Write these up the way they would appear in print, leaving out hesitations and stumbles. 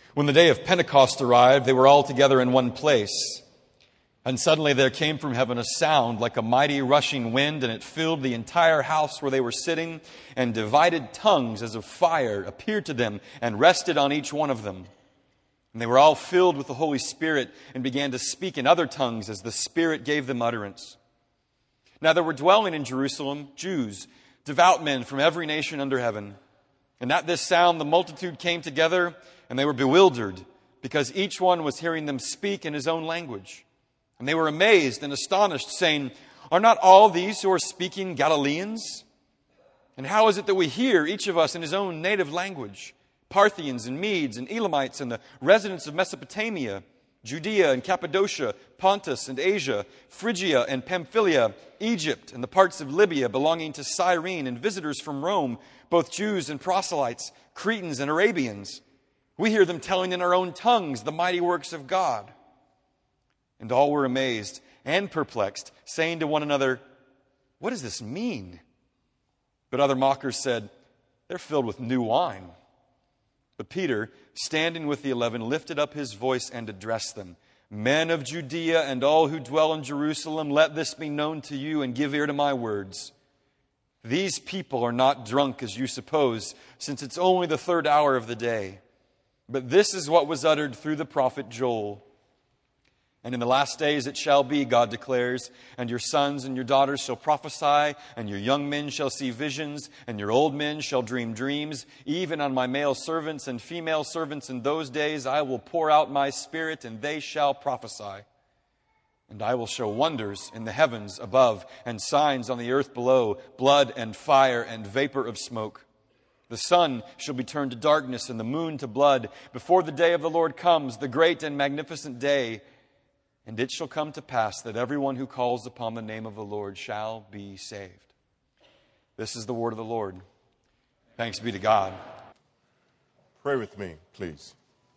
When the day of Pentecost arrived, they were all together in one place. And suddenly there came from heaven a sound like a mighty rushing wind, and it filled the entire house where they were sitting, and divided tongues as of fire appeared to them and rested on each one of them. And they were all filled with the Holy Spirit and began to speak in other tongues as the Spirit gave them utterance. Now there were dwelling in Jerusalem Jews, devout men from every nation under heaven. And at this sound the multitude came together, and they were bewildered, because each one was hearing them speak in his own language. And they were amazed and astonished, saying, "Are not all these who are speaking Galileans? And how is it that we hear, each of us in his own native language? Parthians and Medes and Elamites and the residents of Mesopotamia, Judea and Cappadocia, Pontus and Asia, Phrygia and Pamphylia, Egypt and the parts of Libya belonging to Cyrene, and visitors from Rome, both Jews and proselytes, Cretans and Arabians. We hear them telling in our own tongues the mighty works of God." And all were amazed and perplexed, saying to one another, "What does this mean?" But other mockers said, "They're filled with new wine." But Peter, standing with the 11, lifted up his voice and addressed them. "Men of Judea and all who dwell in Jerusalem, let this be known to you, and give ear to my words. These people are not drunk as you suppose, since it's only the third hour of the day. But this is what was uttered through the prophet Joel. And in the last days it shall be, God declares, and your sons and your daughters shall prophesy, and your young men shall see visions, and your old men shall dream dreams. Even on my male servants and female servants in those days I will pour out my Spirit, and they shall prophesy. And I will show wonders in the heavens above, and signs on the earth below, blood and fire and vapor of smoke. The sun shall be turned to darkness and the moon to blood before the day of the Lord comes, the great and magnificent day. And it shall come to pass that everyone who calls upon the name of the Lord shall be saved." This is the word of the Lord. Thanks be to God. Pray with me, please.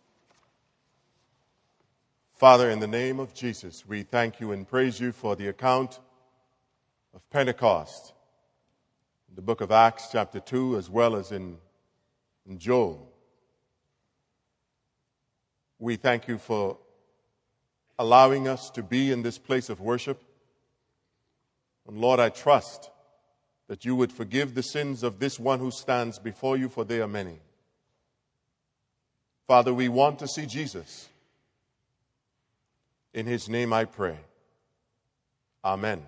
Father, in the name of Jesus, we thank you and praise you for the account of Pentecost. In the book of Acts, chapter 2, as well as in Joel. We thank you for allowing us to be in this place of worship. And Lord, I trust that you would forgive the sins of this one who stands before you, for they are many. Father, we want to see Jesus. In his name I pray. Amen.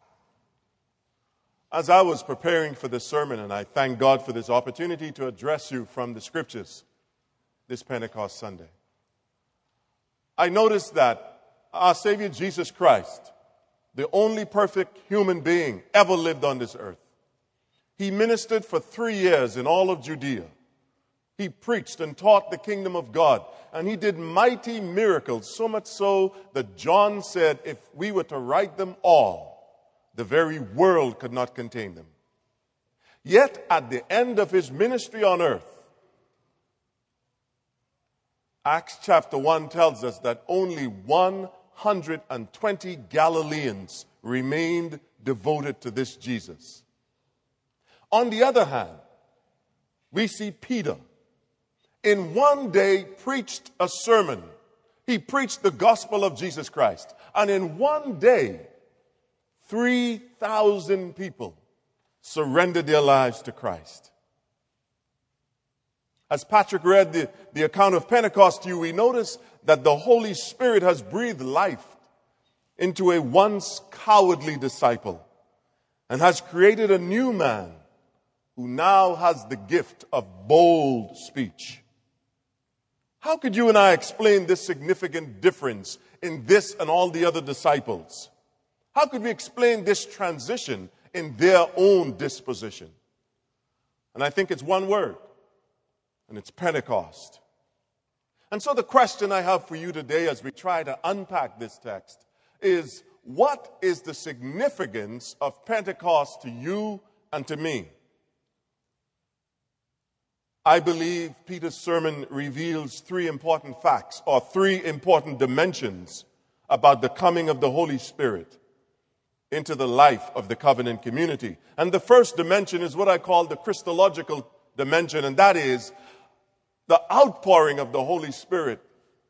As I was preparing for this sermon, and I thank God for this opportunity to address you from the Scriptures this Pentecost Sunday, I noticed that our Savior Jesus Christ, the only perfect human being ever lived on this earth, he ministered for 3 years in all of Judea. He preached and taught the kingdom of God, and he did mighty miracles, so much so that John said if we were to write them all, the very world could not contain them. Yet at the end of his ministry on earth, Acts chapter 1 tells us that only 120 Galileans remained devoted to this Jesus. On the other hand, we see Peter in one day preached a sermon. He preached the gospel of Jesus Christ. And in one day, 3,000 people surrendered their lives to Christ. As Patrick read the account of Pentecost to you, we notice that the Holy Spirit has breathed life into a once cowardly disciple and has created a new man who now has the gift of bold speech. How could you and I explain this significant difference in this and all the other disciples? How could we explain this transition in their own disposition? And I think it's one word, and it's Pentecost. And so the question I have for you today as we try to unpack this text is, what is the significance of Pentecost to you and to me? I believe Peter's sermon reveals 3 important facts, or 3 important dimensions about the coming of the Holy Spirit into the life of the covenant community. And the first dimension is what I call the Christological dimension, and that is the outpouring of the Holy Spirit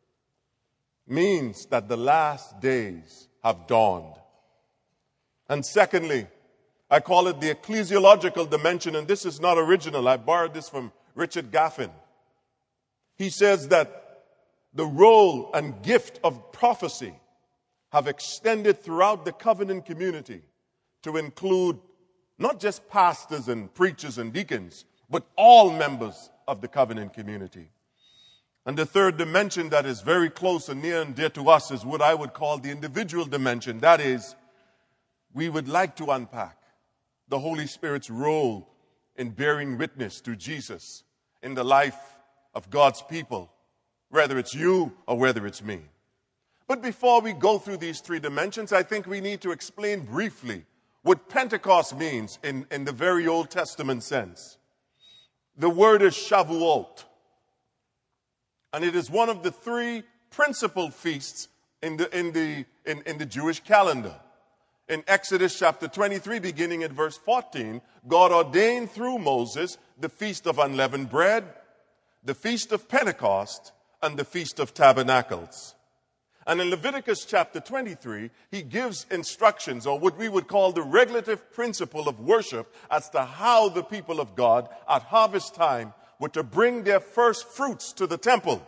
means that the last days have dawned. And secondly, I call it the ecclesiological dimension, and this is not original. I borrowed this from Richard Gaffin. He says that the role and gift of prophecy have extended throughout the covenant community to include not just pastors and preachers and deacons, but all members of the covenant community. And the third dimension that is very close and near and dear to us is what I would call the individual dimension. That is, we would like to unpack the Holy Spirit's role in bearing witness to Jesus in the life of God's people, whether it's you or whether it's me. But before we go through these three dimensions, I think we need to explain briefly what Pentecost means in the very Old Testament sense. The word is Shavuot, and it is one of the three principal feasts in the Jewish calendar. In Exodus chapter 23, beginning at verse 14, God ordained through Moses the Feast of Unleavened Bread, the Feast of Pentecost, and the Feast of Tabernacles. And in Leviticus chapter 23, he gives instructions, or what we would call the regulative principle of worship, as to how the people of God at harvest time were to bring their first fruits to the temple.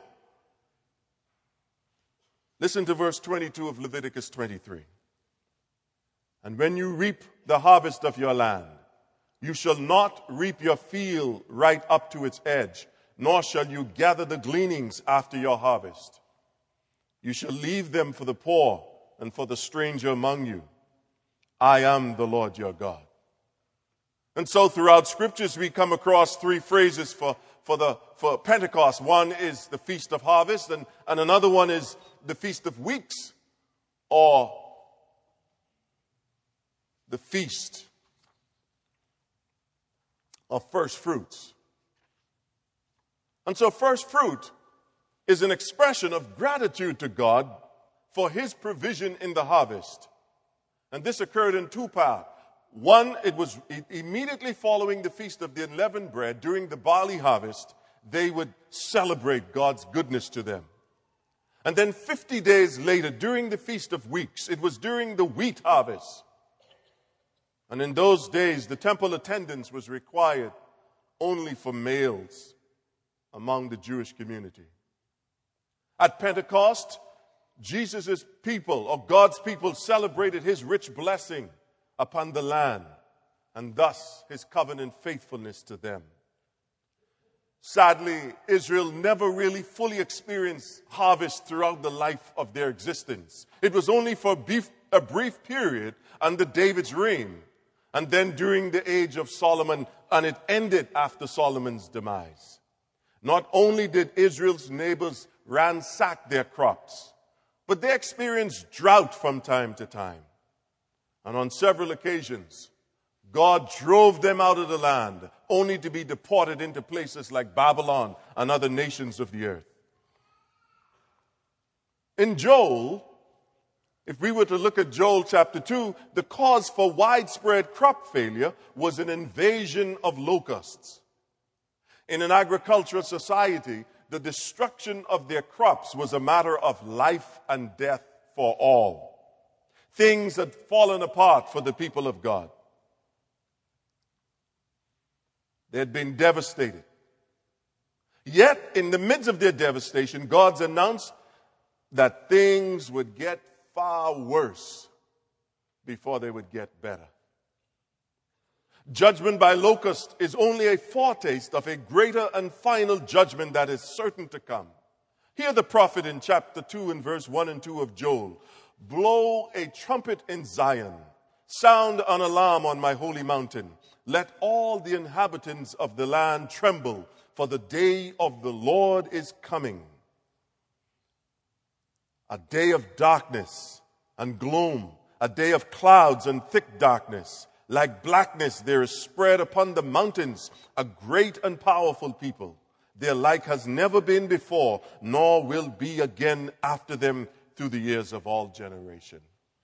Listen to verse 22 of Leviticus 23. And when you reap the harvest of your land, you shall not reap your field right up to its edge, nor shall you gather the gleanings after your harvest. You shall leave them for the poor and for the stranger among you. I am the Lord your God. And so throughout scriptures we come across three phrases for Pentecost. One is the Feast of Harvest, and another one is the Feast of Weeks, or the Feast of First Fruits. And so first fruit is an expression of gratitude to God for his provision in the harvest. And this occurred in two parts. One, it was immediately following the Feast of the Unleavened Bread, during the barley harvest, they would celebrate God's goodness to them. And then 50 days later, during the Feast of Weeks, it was during the wheat harvest. And in those days, the temple attendance was required only for males among the Jewish community. At Pentecost, Jesus' people, or God's people, celebrated his rich blessing upon the land, and thus his covenant faithfulness to them. Sadly, Israel never really fully experienced harvest throughout the life of their existence. It was only for a brief period under David's reign, and then during the age of Solomon, and it ended after Solomon's demise. Not only did Israel's neighbors ransack their crops, but they experienced drought from time to time. And on several occasions, God drove them out of the land, only to be deported into places like Babylon and other nations of the earth. In Joel, if we were to look at Joel chapter 2, the cause for widespread crop failure was an invasion of locusts. In an agricultural society, the destruction of their crops was a matter of life and death for all. Things had fallen apart for the people of God. They had been devastated. Yet, in the midst of their devastation, God announced that things would get far worse before they would get better. Judgment by locust is only a foretaste of a greater and final judgment that is certain to come. Hear the prophet in chapter 2 and verse 1 and 2 of Joel. Blow a trumpet in Zion. Sound an alarm on my holy mountain. Let all the inhabitants of the land tremble, for the day of the Lord is coming. A day of darkness and gloom, a day of clouds and thick darkness. Like blackness, there is spread upon the mountains a great and powerful people. Their like has never been before, nor will be again after them through the years of all generation.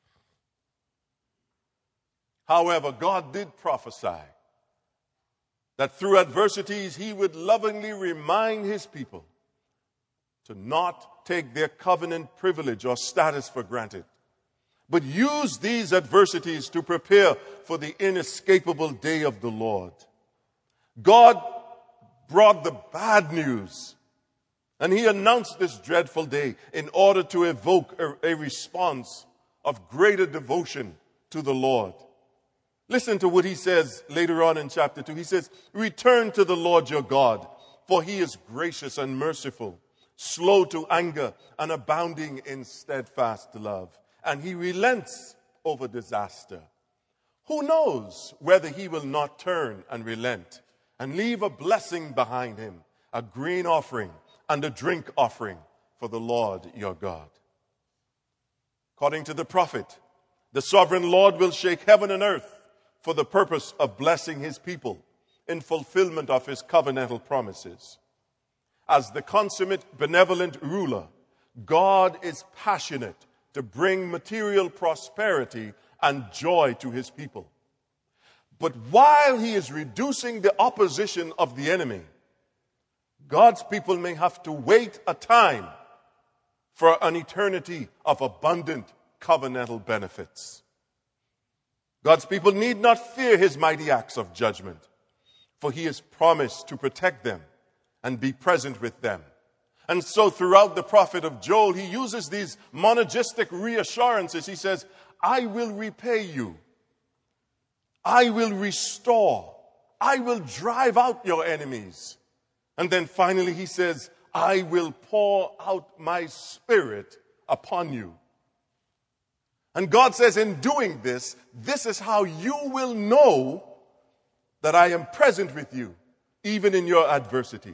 However, God did prophesy that through adversities he would lovingly remind his people to not take their covenant privilege or status for granted, but use these adversities to prepare for the inescapable day of the Lord. God brought the bad news, and he announced this dreadful day in order to evoke a response of greater devotion to the Lord. Listen to what he says later on in chapter 2. He says, "Return to the Lord your God, for he is gracious and merciful, slow to anger and abounding in steadfast love. And he relents over disaster. Who knows whether he will not turn and relent and leave a blessing behind him, a grain offering and a drink offering for the Lord your God." According to the prophet, the sovereign Lord will shake heaven and earth for the purpose of blessing his people in fulfillment of his covenantal promises. As the consummate benevolent ruler, God is passionate to bring material prosperity and joy to his people. But while he is reducing the opposition of the enemy, God's people may have to wait a time for an eternity of abundant covenantal benefits. God's people need not fear his mighty acts of judgment, for he has promised to protect them and be present with them. And so throughout the prophet of Joel, he uses these monergistic reassurances. He says, "I will repay you. I will restore. I will drive out your enemies." And then finally he says, "I will pour out my spirit upon you." And God says, in doing this, this is how you will know that I am present with you, even in your adversity.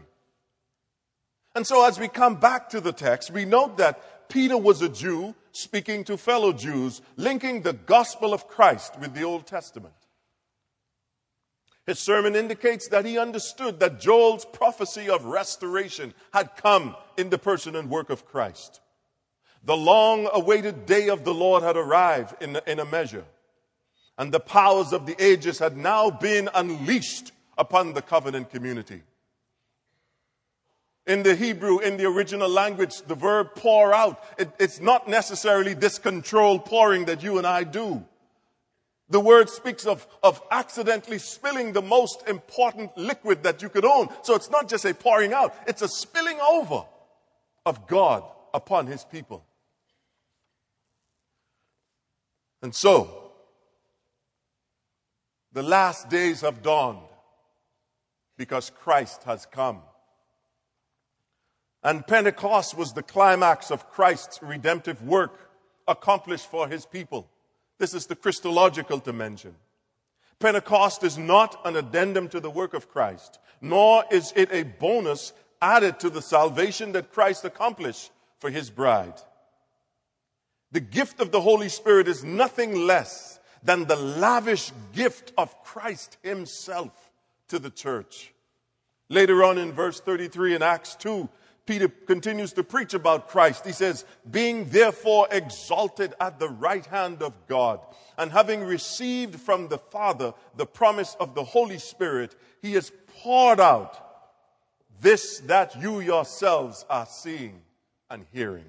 And so as we come back to the text, we note that Peter was a Jew speaking to fellow Jews, linking the gospel of Christ with the Old Testament. His sermon indicates that he understood that Joel's prophecy of restoration had come in the person and work of Christ. The long-awaited day of the Lord had arrived in a measure, and the powers of the ages had now been unleashed upon the covenant community. In the Hebrew, in the original language, the verb pour out, it's not necessarily this controlled pouring that you and I do. The word speaks of accidentally spilling the most important liquid that you could own. So it's not just a pouring out, it's a spilling over of God upon his people. And so, the last days have dawned because Christ has come. And Pentecost was the climax of Christ's redemptive work accomplished for his people. This is the Christological dimension. Pentecost is not an addendum to the work of Christ, nor is it a bonus added to the salvation that Christ accomplished for his bride. The gift of the Holy Spirit is nothing less than the lavish gift of Christ himself to the church. Later on in verse 33 in Acts 2, Peter continues to preach about Christ. He says, "Being therefore exalted at the right hand of God, and having received from the Father the promise of the Holy Spirit, he has poured out this that you yourselves are seeing and hearing."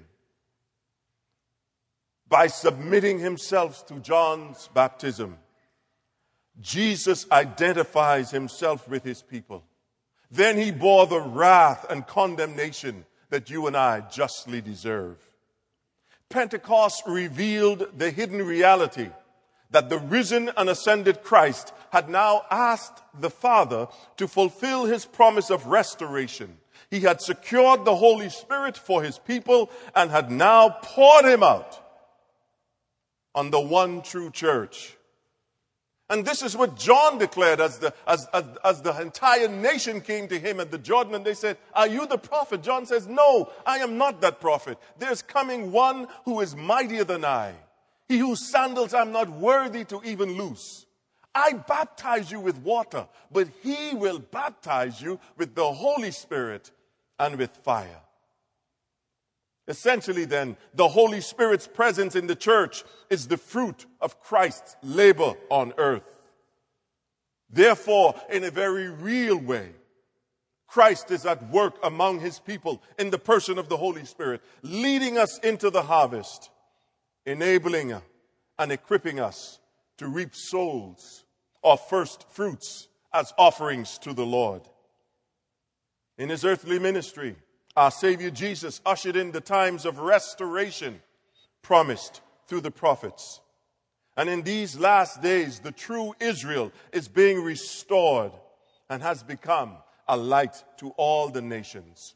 By submitting himself to John's baptism, Jesus identifies himself with his people. Then he bore the wrath and condemnation that you and I justly deserve. Pentecost revealed the hidden reality that the risen and ascended Christ had now asked the Father to fulfill his promise of restoration. He had secured the Holy Spirit for his people and had now poured him out on the one true church. And this is what John declared as the entire nation came to him at the Jordan and they said, "Are you the prophet?" John says, "No, I am not that prophet. There's coming one who is mightier than I, he whose sandals I'm not worthy to even loose. I baptize you with water, but he will baptize you with the Holy Spirit and with fire." Essentially then, the Holy Spirit's presence in the church is the fruit of Christ's labor on earth. Therefore, in a very real way, Christ is at work among his people in the person of the Holy Spirit, leading us into the harvest, enabling and equipping us to reap souls or first fruits as offerings to the Lord. In his earthly ministry, our Savior Jesus ushered in the times of restoration promised through the prophets. And in these last days, the true Israel is being restored and has become a light to all the nations.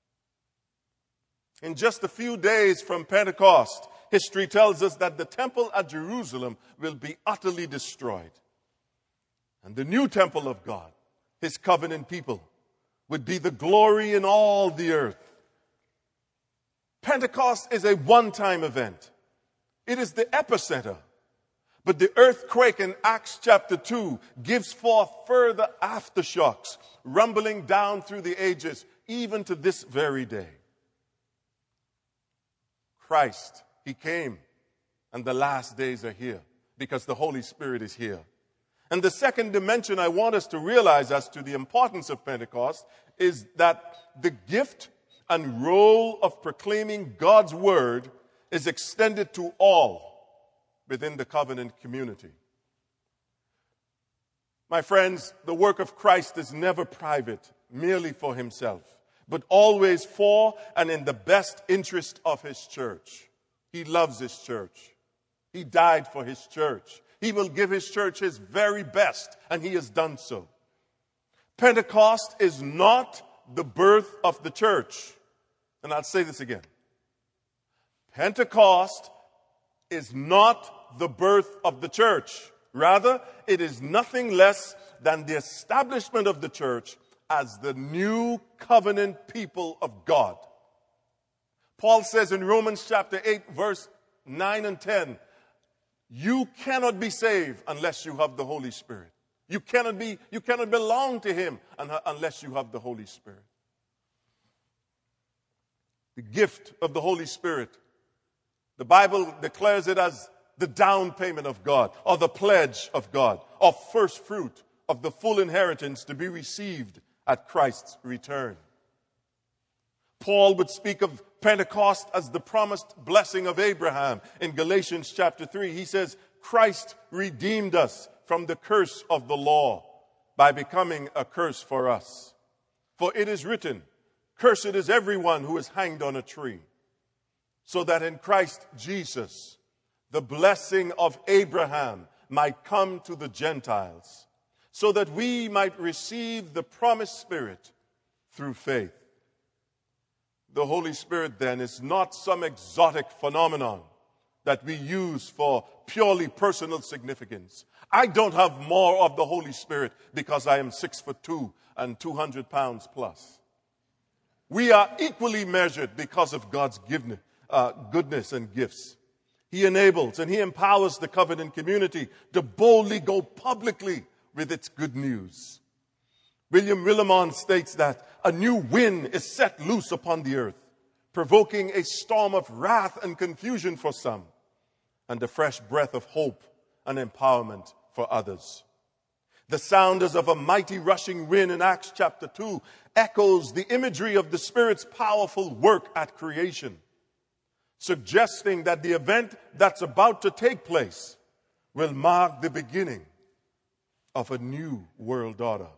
In just a few days from Pentecost, history tells us that the temple at Jerusalem will be utterly destroyed. And the new temple of God, his covenant people, would be the glory in all the earth. Pentecost is a one-time event. It is the epicenter. But the earthquake in Acts chapter 2 gives forth further aftershocks, rumbling down through the ages, even to this very day. Christ, he came, and the last days are here because the Holy Spirit is here. And the second dimension I want us to realize as to the importance of Pentecost is that the gift and role of proclaiming God's word is extended to all within the covenant community. My friends, the work of Christ is never private, merely for himself, but always for and in the best interest of his church. He loves his church. He died for his church. He will give his church his very best, and he has done so. Pentecost is not the birth of the church. And I'll say this again. Pentecost is not the birth of the church. Rather, it is nothing less than the establishment of the church as the new covenant people of God. Paul says in Romans chapter 8, verse 9 and 10, you cannot be saved unless you have the Holy Spirit. You cannot belong to him unless you have the Holy Spirit. The gift of the Holy Spirit, the Bible declares it as the down payment of God, or the pledge of God, or first fruit of the full inheritance to be received at Christ's return. Paul would speak of Pentecost as the promised blessing of Abraham. In Galatians chapter 3, he says, Christ redeemed us from the curse of the law by becoming a curse for us. For it is written, cursed is everyone who is hanged on a tree, so that in Christ Jesus, the blessing of Abraham might come to the Gentiles, so that we might receive the promised Spirit through faith. The Holy Spirit, then, is not some exotic phenomenon that we use for purely personal significance. I don't have more of the Holy Spirit because I am 6'2" and 200 pounds plus. We are equally measured because of God's goodness and gifts. He enables and he empowers the covenant community to boldly go publicly with its good news. William Willimon states that a new wind is set loose upon the earth, provoking a storm of wrath and confusion for some, and a fresh breath of hope and empowerment for others. The sound as of a mighty rushing wind in Acts chapter 2 echoes the imagery of the Spirit's powerful work at creation, suggesting that the event that's about to take place will mark the beginning of a new world order.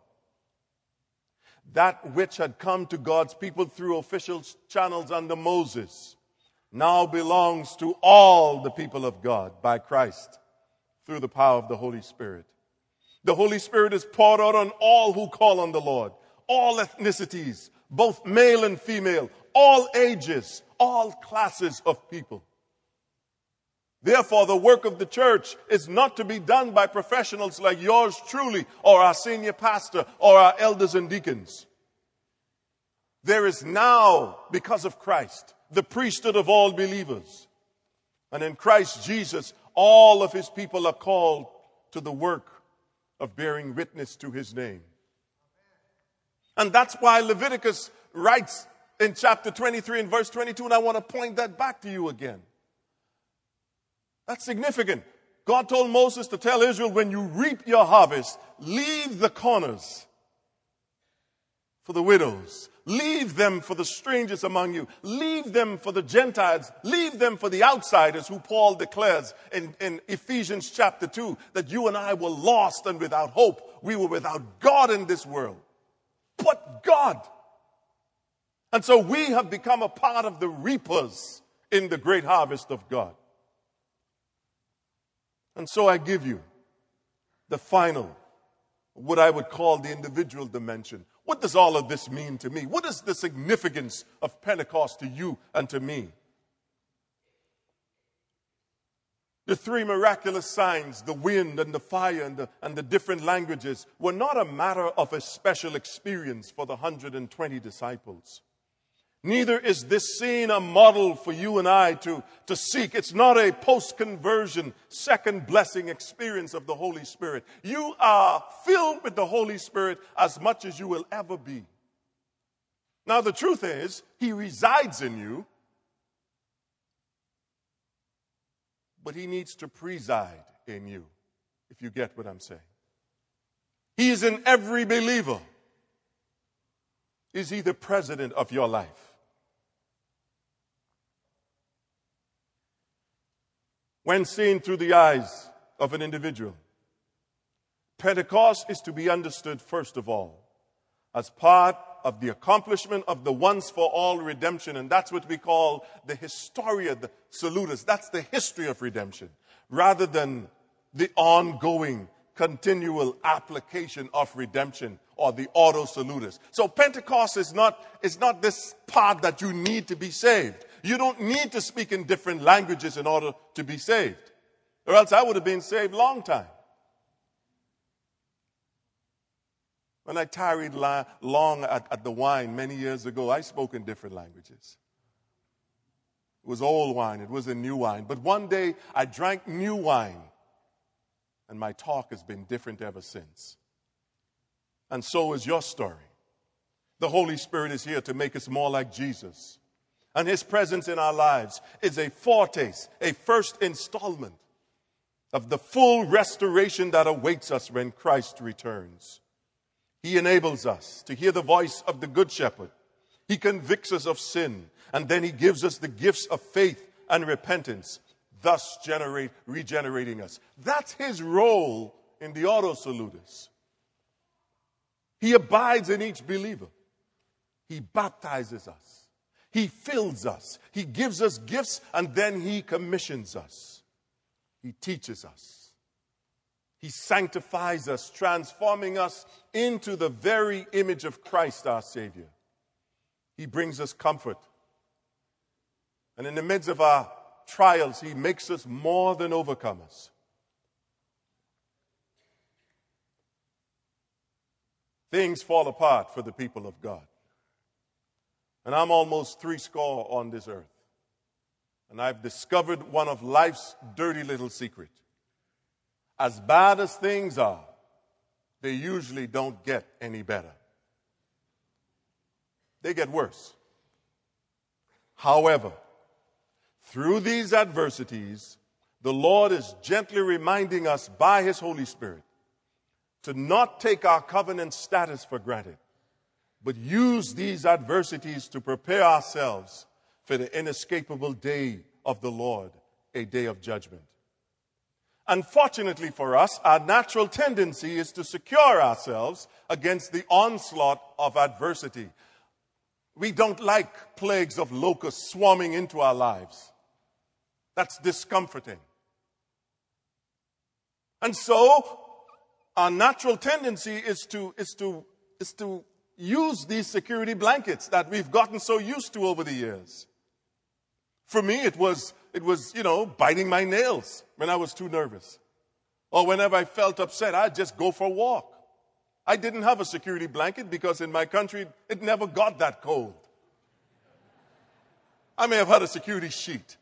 That which had come to God's people through official channels under Moses now belongs to all the people of God by Christ through the power of the Holy Spirit. The Holy Spirit is poured out on all who call on the Lord, all ethnicities, both male and female, all ages, all classes of people. Therefore, the work of the church is not to be done by professionals like yours truly, or our senior pastor, or our elders and deacons. There is now, because of Christ, the priesthood of all believers. And in Christ Jesus, all of his people are called to the work of bearing witness to his name. And that's why Leviticus writes in chapter 23 and verse 22, and I want to point that back to you again. That's significant. God told Moses to tell Israel, when you reap your harvest, leave the corners for the widows. Leave them for the strangers among you. Leave them for the Gentiles. Leave them for the outsiders, who Paul declares in Ephesians chapter 2, that you and I were lost and without hope. We were without God in this world. But God. And so we have become a part of the reapers in the great harvest of God. And so I give you the final, what I would call the individual dimension. What does all of this mean to me? What is the significance of Pentecost to you and to me? The three miraculous signs, the wind and the fire and the different languages, were not a matter of a special experience for the 120 disciples. Neither is this scene a model for you and I to seek. It's not a post-conversion, second blessing experience of the Holy Spirit. You are filled with the Holy Spirit as much as you will ever be. Now, the truth is, He resides in you, but He needs to preside in you, if you get what I'm saying. He is in every believer. Is He the president of your life? When seen through the eyes of an individual, Pentecost is to be understood, first of all, as part of the accomplishment of the once-for-all redemption. And that's what we call the Historia Salutis. That's the history of redemption, rather than the ongoing, continual application of redemption, or the Ordo Salutis. So Pentecost is not this part that you need to be saved. You don't need to speak in different languages in order to be saved. Or else I would have been saved long time. When I tarried long at the wine many years ago, I spoke in different languages. It was old wine. It was a new wine. But one day I drank new wine, and my talk has been different ever since. And so is your story. The Holy Spirit is here to make us more like Jesus. And His presence in our lives is a foretaste, a first installment of the full restoration that awaits us when Christ returns. He enables us to hear the voice of the Good Shepherd. He convicts us of sin, and then He gives us the gifts of faith and repentance, thus regenerating us. That's His role in the Ordo Salutis. He abides in each believer. He baptizes us. He fills us. He gives us gifts, and then He commissions us. He teaches us. He sanctifies us, transforming us into the very image of Christ our Savior. He brings us comfort. And in the midst of our trials, He makes us more than overcomers. Things fall apart for the people of God. And I'm almost 70 on this earth. And I've discovered one of life's dirty little secrets. As bad as things are, they usually don't get any better. They get worse. However, through these adversities, the Lord is gently reminding us by His Holy Spirit to not take our covenant status for granted, but use these adversities to prepare ourselves for the inescapable day of the Lord, a day of judgment. Unfortunately for us, our natural tendency is to secure ourselves against the onslaught of adversity. We don't like plagues of locusts swarming into our lives. That's discomforting. And so, our natural tendency is to use these security blankets that we've gotten so used to over the years. For me, it was, biting my nails when I was too nervous. Or whenever I felt upset, I'd just go for a walk. I didn't have a security blanket because in my country, it never got that cold. I may have had a security sheet.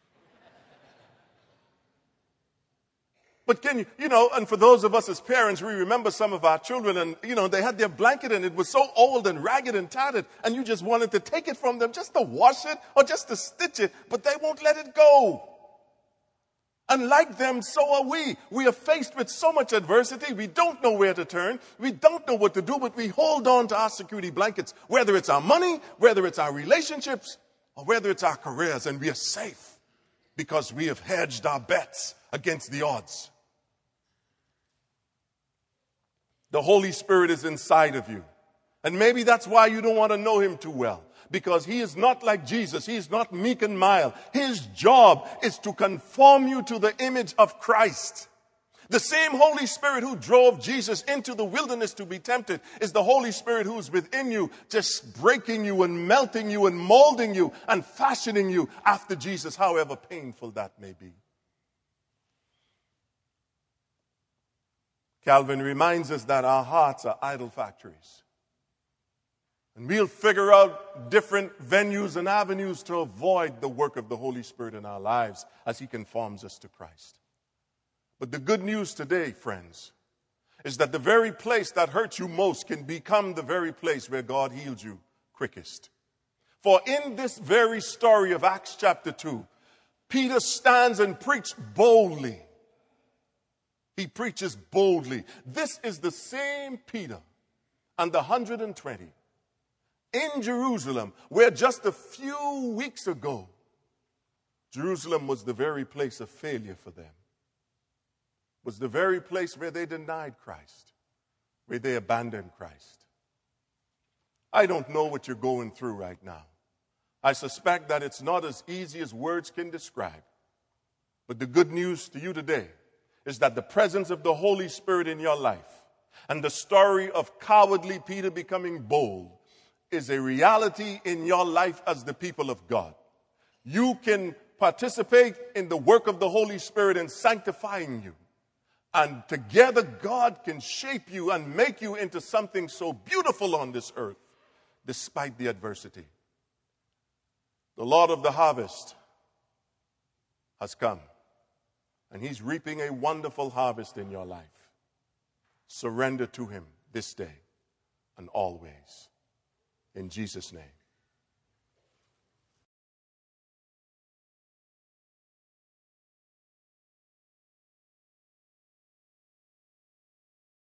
But and for those of us as parents, we remember some of our children and, they had their blanket and it was so old and ragged and tattered and you just wanted to take it from them just to wash it or just to stitch it, but they won't let it go. And like them, so are we. We are faced with so much adversity. We don't know where to turn. We don't know what to do, but we hold on to our security blankets, whether it's our money, whether it's our relationships, or whether it's our careers, and we are safe because we have hedged our bets against the odds. The Holy Spirit is inside of you. And maybe that's why you don't want to know him too well. Because he is not like Jesus. He is not meek and mild. His job is to conform you to the image of Christ. The same Holy Spirit who drove Jesus into the wilderness to be tempted is the Holy Spirit who's within you, just breaking you and melting you and molding you and fashioning you after Jesus, however painful that may be. Calvin reminds us that our hearts are idol factories. And we'll figure out different venues and avenues to avoid the work of the Holy Spirit in our lives as he conforms us to Christ. But the good news today, friends, is that the very place that hurts you most can become the very place where God heals you quickest. For in this very story of Acts chapter 2, Peter stands and preaches boldly. He preaches boldly. This is the same Peter and the 120 in Jerusalem, where just a few weeks ago, Jerusalem was the very place of failure for them. Was the very place where they denied Christ, where they abandoned Christ. I don't know what you're going through right now. I suspect that it's not as easy as words can describe. But the good news to you today is that the presence of the Holy Spirit in your life and the story of cowardly Peter becoming bold is a reality in your life as the people of God. You can participate in the work of the Holy Spirit in sanctifying you. And together God can shape you and make you into something so beautiful on this earth, despite the adversity. The Lord of the harvest has come, and he's reaping a wonderful harvest in your life. Surrender to him this day and always. In Jesus' name.